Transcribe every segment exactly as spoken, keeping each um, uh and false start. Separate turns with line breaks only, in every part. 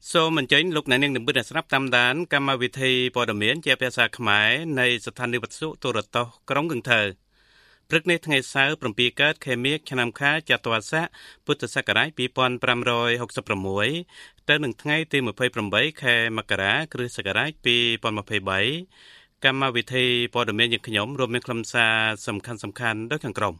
សូមអញ្ជើញលោកអ្នកនាងនិមិត្តអ្នកស្ដាប់តាមដានកម្មវិធីព័ត៌មានជាភាសាខ្មែរនៃស្ថានីយ៍វិទ្យុទូរទស្សន៍ក្រុងកឹងថើព្រឹកនេះថ្ងៃសៅរ៍ប្រាំពីរកើតខែមិញឆ្នាំខាលចត្វាស័កពុទ្ធសករាជពីរពាន់ប្រាំរយហកសិបប្រាំមួយទៅនឹងថ្ងៃទីម្ភៃប្រាំបីខែមករាគ្រិស្តសករាជពីរពាន់ម្ភៃបីកម្មវិធីព័ត៌មានយើងខ្ញុំរួមមានខ្លឹមសារសំខាន់សំខាន់ដូចខាងក្រោម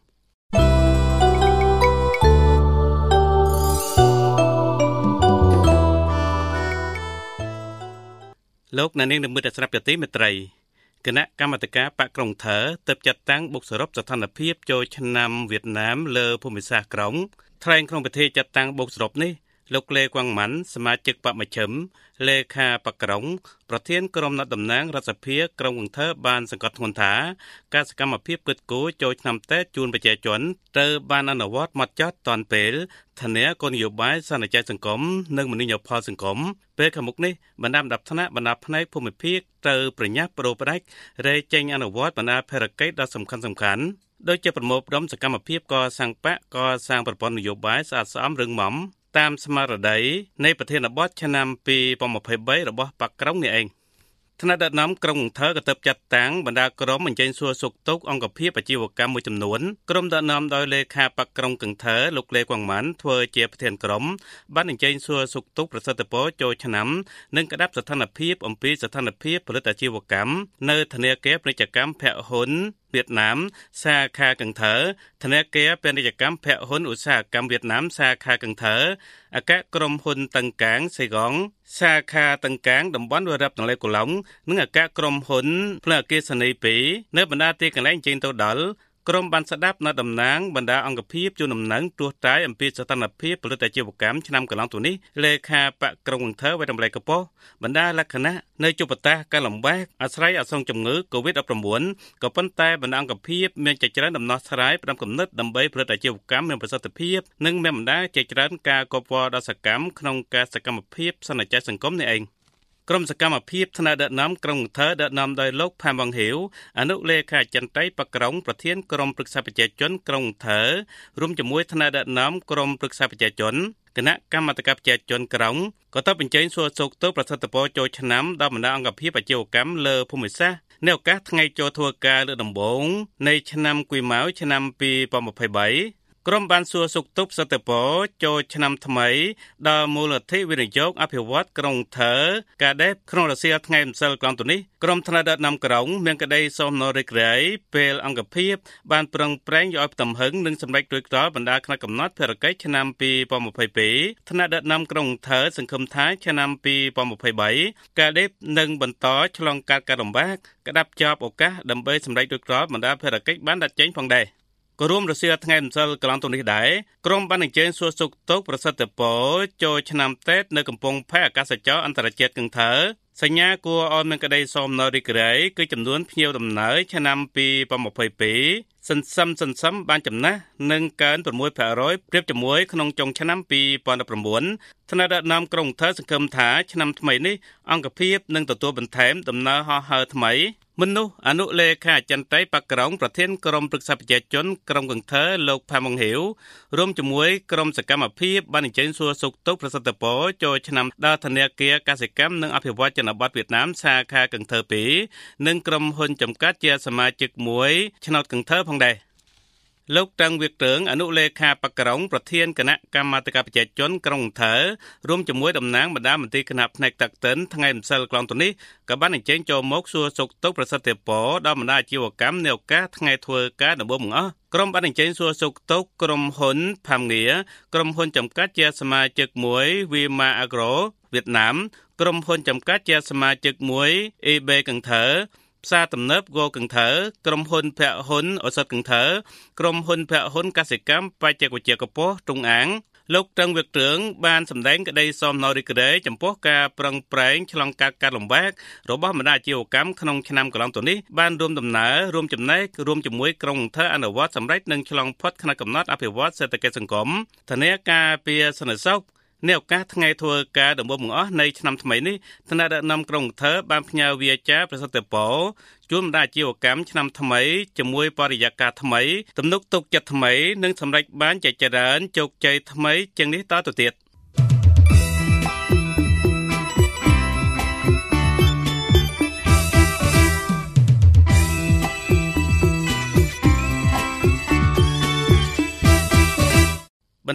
លោកអ្នកនាងនិមិត្តស្រាប់យទីមេត្រីគណៈកម្មាធិការបកក្រុងថើទើបចាត់តាំងបុកសរុបស្ថានភាពចូលឆ្នាំវៀតណាមលើភូមិសាស្ត្រក្រុងថ្លែងក្នុងពិធីចាត់តាំងបុកសរុបនេះលោកលេគួងម៉ាន់សមាជិកបកមជ្ឈិមលេខាបកក្រុងប្រធានក្រុមអ្នកតំណាងរដ្ឋសភាក្រុងកឹងថើបានសង្កត់ធ្ងន់ថាការសកម្មភាពគិតគូរចូលឆ្នាំតេជជូនប្រជាជនត្រូវបានអនុវត្តម៉ត់ចត់ទាន់ពេលធានាគោលនយោបាយសន្តិចិត្តសង្គមនិងមនីយផលសង្គមពេលខាងមុខនេះបណ្ដាំដាប់ថ្នាក់បណ្ដាផ្នែកភូមិភាគត្រូវប្រញាប់ប្រូផ្ដាច់រែកចេញអនុវត្តបណ្ដាភារកិច្ចដ៏សំខាន់សំខាន់ដូចជាប្រមូលផ្ដុំសកម្មភាពកសាងបកកសាងប្រព័ន្ធនយោបាយស្អាតស្អំរឹងមាំតាមស្មារតីនៃប្រធានបទឆ្នាំពីរពាន់ម្ភៃបីរបស់បកក្រុងនេះឯងថ្នាក់ដឹកនាំក្រុងកឹងថើក៏ទើបចាត់តាំងបណ្ដាក្រុមអញ្ជើញសួរសុខទុក្ខអង្គភាពអាជីវកម្មមួយចំនួនក្រុមដឹកនាំដោយលេខាបកក្រុងកឹងថើលោកលេគួងម៉ាន់ធ្វើជាប្រធានក្រុមបានអញ្ជើញសួរសុខទុក្ខប្រសិទ្ធពរចូលឆ្នាំនិងក្តាប់ស្ថានភាពអំពីស្ថានភាពផលិតអាជីវកម្មនៅធនាគារពាណិជ្ជកម្មភក្ហ៊ុនវៀតណាមសាខាកឹងថើធនាគារពាណិជ្ជកម្មភក្ហ៊ុនឧស្សាហកម្មវៀតណាមសាខាកឹងថើអគ្គក្រុមហ៊ុនតឹងកាងសេកងសាខាតឹងកាងតំបន់វារ៉ាប់តង្លេកូឡុងនិងអគ្គក្រុមហ៊ុនភ្លើងអគ្គិសនីពីរនៅបណ្ដាទីកន្លែងចេញទៅដល់ក្រុមបានស្ដាប់នៅតំណាងបណ្ដាអង្គភាពជួនដំណឹងទោះតែអំពីស្ថានភាពផលិតអាជីវកម្មឆ្នាំកន្លងទៅនេះលេខាបកក្រុងកឹងថើវិតម្លៃកប៉ុស្តិ៍បណ្ដាលក្ខណៈនៅជួបប្រទះការលំបាកអាស្រ័យអសង្ឃជំងឺ កូវីដ ដប់ប្រាំបួន ក៏ប៉ុន្តែបណ្ដាអង្គភាពមានជាច្រើនដំណោះស្រាយផ្ដាំគំនិតដើម្បីផលិតអាជីវកម្មមានប្រសិទ្ធភាពនិងមានបណ្ដាជាច្រើនការកប់វល់ដល់សកម្មក្នុងការសកម្មភាពសន្តិចិត្តសង្គមនេះឯងក្រុមសកម្មភាពថ្នាក់ដឹកនាំក្រុងកឹងថើដឹកនាំដោយលោកផាំវងហ៊ីវអនុលេខាចិនតៃបកក្រុងប្រធានក្រុមប្រឹក្សាប្រជាជនក្រុងកឹងថើរួមជាមួយថ្នាក់ដឹកនាំក្រុមប្រឹក្សាប្រជាជនគណៈកម្មាធិការប្រជាជនក្រុងក៏ទៅបញ្ចេញសួរសុខទុក្ខប្រសិទ្ធពរចូលឆ្នាំដល់បណ្ដាអង្គភាពអាជីវកម្មលើភូមិសាស្ត្រនៅឱកាសថ្ងៃចូលធ្វើការលើដំបូងនៃឆ្នាំគីម៉ៅឆ្នាំពីរពាន់ម្ភៃបីក្រុមបានសួរសុខទុក្ខសត្វពរចូលឆ្នាំថ្មីដល់មូលនិធិវិនិយោគអភិវឌ្ឍក្រុងថើកាដេបក្នុងរសៀលថ្ងៃម្សិលកន្លងទៅនេះក្រុមថ្នាក់ដឹកនាំក្រុងមានក្តីសូមនរិករាយពេលអង្គភាពបានប្រឹងប្រែងឲ្យផ្ទំហឹងនិងសម្រេចរួចរាល់បណ្ដាខ្លះកំណត់ភារកិច្ចឆ្នាំពីរពាន់ម្ភៃពីរថ្នាក់ដឹកនាំក្រុងថើសង្ឃឹមថាឆ្នាំពីរពាន់ម្ភៃបីកាដេបនឹងបន្តឆ្លងកាត់ការលំបាកក្តាប់ជាប់ឱកាសដើម្បីសម្រេចរួចរាល់បណ្ដាភារកិច្ចបានដាក់ចេញផងដែរក៏រួមរសៀលថ្ងៃម្សិលកន្លងទៅនេះដែរក្រុមបានអញ្ជើញសួរសុខទុក្ខប្រសិទ្ធពរចូលឆ្នាំតេជនៅកំពង់ផែអាកាសចរអន្តរជាតិកឹងថើសញ្ញាគួរឲ្យមានក្តីសោមនរិករាយគឺចំនួនភ្ញៀវដំណើរឆ្នាំពីរពាន់ម្ភៃពីរសន្សំសន្សំបានចំណាស់និងកើន 6% ប្រៀបជាមួយក្នុងចុងឆ្នាំពីរពាន់ដប់ប្រាំបួនថ្នាក់ដឹកនាំក្រុងថើសង្ឃឹមថាឆ្នាំថ្មីនេះអង្គភាពនឹងទទួលបន្ថែមដំណើរហោះហើរថ្មីមនុស្សអនុលេខាចិនតៃបកក្រុងប្រធានក្រុមប្រឹក្សាប្រជាជនក្រុងកឹងថើលោកផាម៉ុងហ៊ីវរួមជាមួយក្រុមសកម្មភាពបានអញ្ជើញសួរសុខទុក្ខប្រសិទ្ធពរចូលឆ្នាំដល់ធនាគារកសិកម្មនិងអភិវឌ្ឍជនបទវៀតណាមសាខាកឹងថើពីរនិងក្រុមហ៊ុនចំកាត់ជាសមាជិកមួយឆ្នោតកឹងថើផងដែរលោកតាំងវិក្រឿងអនុលេខាបកក្រុងប្រធានគណៈកម្មាធិការប្រជាជនក្រុងកឹងថើរួមជាមួយតំណាងបណ្ដាមន្ត្រីគណៈផ្នែកតាក់ទិនថ្ងៃម្សិលកន្លងទៅនេះក៏បានអញ្ជើញចូលមកសួរសុខទុក្ខប្រសិទ្ធពរដល់បណ្ដាអាជីវកម្មនៅឱកាសថ្ងៃធ្វើការដំបូងបង្អស់ក្រុមបានអញ្ជើញសួរសុខទុក្ខក្រុមហ៊ុនផាំងៀក្រុមហ៊ុនចំកាត់ជាសមាជិកមួយវីម៉ាអាក្រូវៀតណាមក្រុមហ៊ុនចំកាត់ជាសមាជិកមួយអេបេកឹងថើផ្សារទំនើបគោកឹងថើក្រុមហ៊ុនភក្ហ៊ុនឱសថកឹងថើក្រុមហ៊ុនភក្ហ៊ុនកសិកម្មបច្ចេកវិទ្យាកពស់ទ្រង់អាងលោកតាំងវិក្រឿងបានសម្ដែងក្តីសោមនរិករាយចំពោះការប្រឹងប្រែងឆ្លងកាត់ការលំបាករបស់បណ្ដាអាជីវកម្មក្នុងឆ្នាំកន្លងទៅនេះបានរួមដំណើររួមចំណែករួមជាមួយក្រុងកឹងថើអនុវត្តសម្រេចនិងឆ្លងផុតផ្នែកកំណត់អភិវឌ្ឍសេដ្ឋកិច្ចសង្គមធានាការពារសន្តិសុខនៅឱកាសថ្ងៃធ្វើការដំបូងបង្អស់នៃឆ្នាំថ្មីនេះថ្នាក់ដឹកនាំក្រុងកឹងថើបានផ្ញើវាចាប្រសិទ្ធពរជូនបណ្ដាអាជីវកម្មឆ្នាំថ្មីជាមួយបរិយាកាសថ្មីទំនុកទុកចិត្តថ្មីនិងសម្រេចបានជាច្រើនជោគជ័យថ្មីជាងនេះតទៅទៀត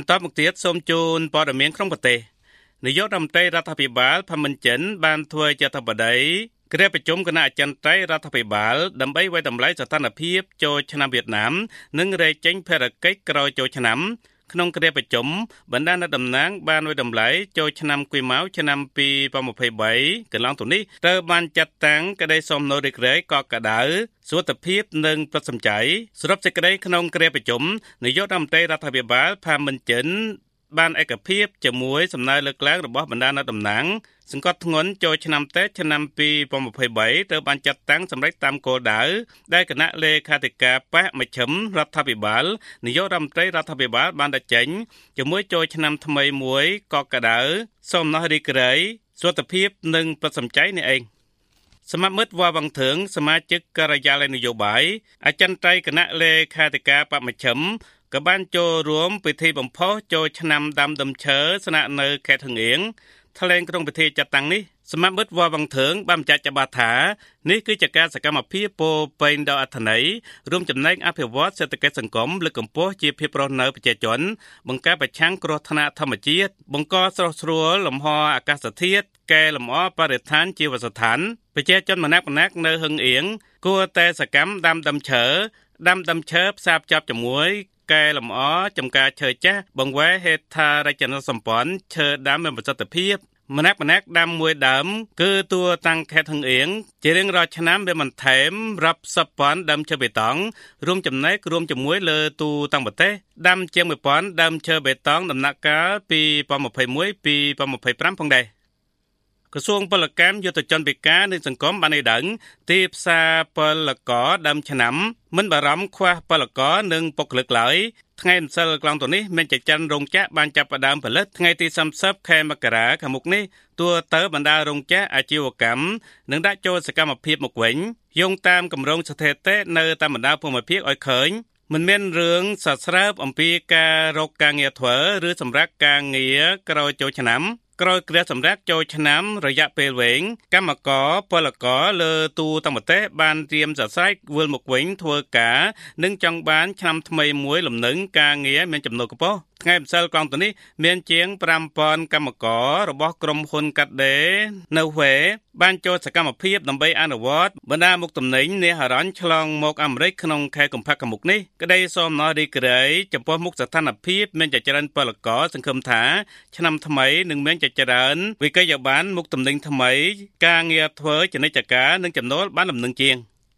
បន្តមកទៀតសូមជូនព័ត៌មានក្នុងប្រទេសនាយករដ្ឋមន្ត្រីរដ្ឋាភិបាលផាមិនចិនបានធ្វើជាអធិបតីគ្រាប្រជុំគណៈអចិន្ត្រៃយ៍រដ្ឋាភិបាលដើម្បីវាយតម្លៃស្ថានភាពចូលឆ្នាំវៀតណាមនិងរែកចេញភារកិច្ចក្រោយចូលឆ្នាំក្នុងគ្រាប្រជុំបណ្ដានៅតំណាងបានវាយតម្លៃចូលឆ្នាំគីម៉ៅឆ្នាំពីរពាន់ម្ភៃបីកន្លងទៅនេះត្រូវបានចាត់តាំងក្តីសំណូរិករាយកកដៅសុខភាពនិងប្រសិទ្ធភាពសរុបសេចក្តីក្នុងគ្រាប្រជុំនាយករដ្ឋមន្ត្រីរដ្ឋាភិបាលផាមិនចិនបានឯកភាពជាមួយសំណើលើកឡើងរបស់បណ្ដានៅតំណាងសង្កត់ធ្ងន់ចូលឆ្នាំតេជឆ្នាំពីរពាន់ម្ភៃបីត្រូវបានចាត់តាំងសម្រាប់តាមគោលដៅដែលគណៈលេខាធិការបកមជ្ឈិមរដ្ឋាភិបាលនាយករដ្ឋមន្ត្រីរដ្ឋាភិបាលបានដាក់ចេញជាមួយចូលឆ្នាំថ្មីមួយកកដៅសំណោះរីករាយសុខភាពនិងប្រសិទ្ធភាពនេះឯងសមាមិត្តវ៉ាវ៉ាងធឿងសមាជិកការិយាល័យនយោបាយអចិន្ត្រៃយ៍គណៈលេខាធិការបកមជ្ឈិមក៏បានចូលរួមពិធីបំផុសចូលឆ្នាំដាំដើមឈើស្នាក់នៅខេត្តហឹងអៀងថ្លែងក្នុងពិធីចាត់តាំងនេះសមាមិត្តវ៉ាវ៉ាងធឿងបានបញ្ជាក់ច្បាស់ថានេះគឺជាការសកម្មភាពពោពេញដោយអត្ថន័យរួមចំណែកអភិវឌ្ឍសេដ្ឋកិច្ចសង្គមលើកកម្ពស់ជីវភាពរស់នៅប្រជាជនបង្ការប្រឆាំងគ្រោះថ្នាក់ធម្មជាតិបង្កស្រស់ស្រួលលំហអាកាសធាតុកែលម្អបរិស្ថានជីវស្ថានប្រជាជនម្នាក់ៗនៅហឹងអៀងគួរតែសកម្មដាំដើមឈើដាំដើមឈើផ្សារភ្ជាប់ជាមួយកែលម្អចំការឈើចាស់បង្វែរហេដ្ឋារចនាសម្ព័ន្ធឈើដាំមានប្រសិទ្ធភាពម្នាក់ម្នាក់ដាំមួយដើមគឺតួតាំងខេត្តហឹងអៀងជារៀងរាល់ឆ្នាំវាបន្ថែមរាប់សិបពាន់ដើមឈើបេតុងរួមចំណែករួមជាមួយលើទូទាំងប្រទេសដាំជាងមួយពាន់ដើមឈើបេតុងដំណាក់កាលពីរពាន់ម្ភៃមួយ ពីរពាន់ម្ភៃប្រាំផងដែរក្រសួងពលកម្មយុទ្ធជនពិការនិងសង្គមបានឲ្យដឹងទីផ្សារពលករដើមឆ្នាំមិនបារម្ភខ្វះពលករនិងបុគ្គលិកឡើយថ្ងៃម្សិលកន្លងទៅនេះមានចែកចាន់រោងចក្របានចាប់ផ្ដើមផលិតថ្ងៃទីសាមសិបខែមករាខាងមុខនេះតួទៅបណ្ដារោងចក្រអាជីវកម្មនឹងដាក់ចូលសកម្មភាពមកវិញយោងតាមគម្រោងស្ថិតិនៅតាមបណ្ដាភូមិភាគឲ្យឃើញមិនមានរឿងសរស្រើបអំពីការរកការងារធ្វើឬសម្រាប់ការងារក្រោយចូលឆ្នាំក្រោយគ្រាសម្រាប់ចូលឆ្នាំរយៈពេលវែងកម្មករពលករលើទូទាំងប្រទេសបានត្រៀមសរសៃវិលមកវិញធ្វើការនិងចង់បានឆ្នាំថ្មីមួយលំនឹងការងារមានចំណូលខ្ពស់ថ្ងៃម្សិលកន្លងទៅនេះមានជាងប្រាំពាន់កម្មកររបស់ក្រុមហ៊ុនកាត់ដេរនៅវេបានចូលសកម្មភាពដើម្បីអនុវត្តបណ្ដាមុខទំនិញនាហរញ្ញឆ្លងមកអាមេរិកក្នុងខែកុម្ភៈខាងមុខនេះក្តីសោមនស្សរីករាយចំពោះមុខស្ថានភាពមានចច្រើនពលករសង្ឃឹមថាឆ្នាំថ្មីនឹងមានចច្រើនវិក័យប័ណ្ណមុខទំនិញថ្មីការងារធ្វើជានិច្ចកាលនិងចំណូលបានលំនឹងជាង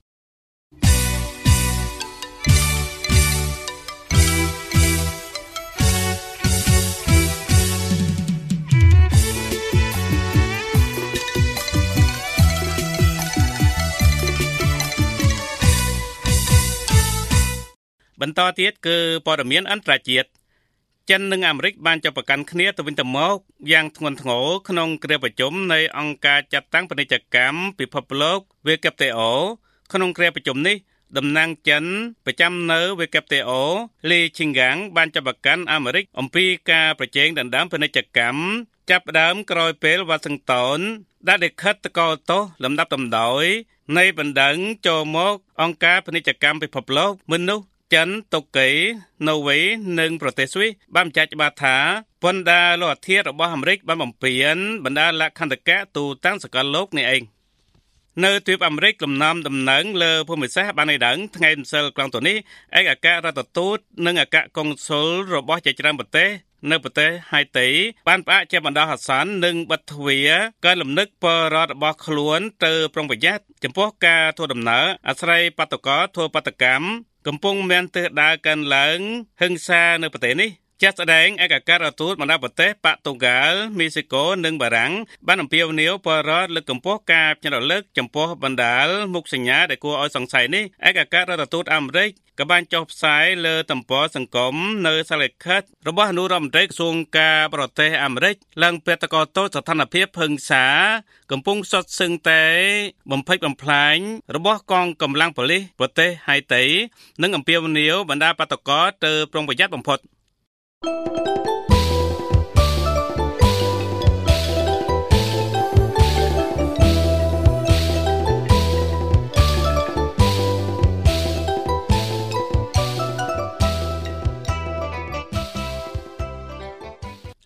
បន្តទៀតគឺព័ត៌មានអន្តរជាតិចិននិងអាមេរិកបានចាប់ប្រកាន់គ្នាទៅវិញទៅមកយ៉ាងធ្ងន់ធ្ងរក្នុងគ្រាប្រជុំនៃអង្គការចាត់តាំងពាណិជ្ជកម្មពិភពលោក ដបલ્યુ ដបલ્યુ ទី អូ ក្នុងគ្រាប្រជុំនេះតំណាងចិនប្រចាំនៅ ដបલ્યુ ទី អូ លីឈីងហ្គាំងបានចាប់ប្រកាន់អាមេរិកអំពីការប្រជែងដណ្ដើមពាណិជ្ជកម្មចាប់ផ្ដើមក្រោយពេលវ៉ាស៊ីនតោនដែលលិខិតតកល់ទោសលំដាប់លំដោយនៃបណ្ដឹងចូលមកអង្គការពាណិជ្ជកម្មពិភពលោកមនុស្សចិនតុកីណូវេនិងប្រទេសស្វីសបានបញ្ជាក់ច្បាស់ថាបណ្ដាលោអធិរាជរបស់អាមេរិកបានបំពេញបណ្ដាលក្ខន្តិកៈទូទាំងសកលលោកនេះឯងនៅទ្វីបអាមេរិកលំនាំដំណឹងលើភូមិសាស្ត្របានឲ្យដឹងថ្ងៃម្សិលកន្លងទៅនេះឯកអគ្គរដ្ឋទូតនិងអគ្គកុងស៊ុលរបស់ជាច្រើនប្រទេសនៅប្រទេសហៃទីបានផ្អាកជាបណ្ដោះអាសន្ននិងបិទទ្វារការលំនឹកពលរដ្ឋរបស់ខ្លួនទៅប្រុងប្រយ័ត្នចំពោះការធ្វើដំណើរអាស្រ័យបាតុករធ្វើបាតកម្មកំពុងមានទិសដៅកើនឡើងហិង្សានៅប្រទេសនេះជាក់ស្ដែងឯកអគ្គរដ្ឋទូតបណ្ដាប្រទេសប៉ាតុហ្គាល់មីស៊ីកូនិងបារាំងបានអំពាវនាវពលរដ្ឋលើកកម្ពស់ការផ្ញើរលឹកចំពោះបណ្ដាលមុខសញ្ញាដែលគួរឲ្យសង្ស័យនេះឯកអគ្គរដ្ឋទូតអាមេរិកក៏បានចុះផ្សាយលើទំព័រសង្គមនៅសារលិខិតរបស់អនុរដ្ឋមន្ត្រីក្រសួងការបរទេសអាមេរិកឡើងពាក្យតកតូចស្ថានភាពហិង្សាកំពុងសុទ្ធសឹងតែបំផិចបំផ្លាញរបស់កងកម្លាំងប៉ូលីសប្រទេសហៃទីនិងអំពាវនាវបណ្ដាបាតុករទៅប្រុងប្រយ័ត្នបំផុត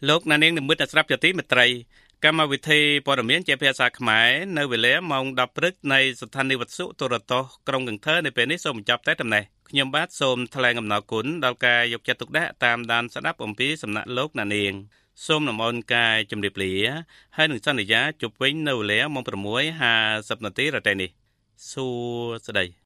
លោកណានាងនិមិត្តស្រាប់ជាទីមេត្រីកម្មវិធីព័ត៌មានជាភាសាខ្មែរនៅវេលាម៉ោងដប់ព្រឹកនៃស្ថានីយ៍វិទ្យុទូរទស្សន៍ក្រុងកង្ធើនៅពេលនេះសូមបញ្ចប់តែប៉ុណ្ណេះខ្ញុំបាទសូមថ្លែងអំណរគុណដល់ការយកចិត្តទុកដាក់តាមដានស្ដាប់អំពីសំណាក់លោកណានាងសូមនំអូនកាយជំរាបលាហើយនឹងសន្យាជប់វិញនៅវេលាម៉ោង 6:ห้าสิบ នាទីរាត្រីនេះសួស្តី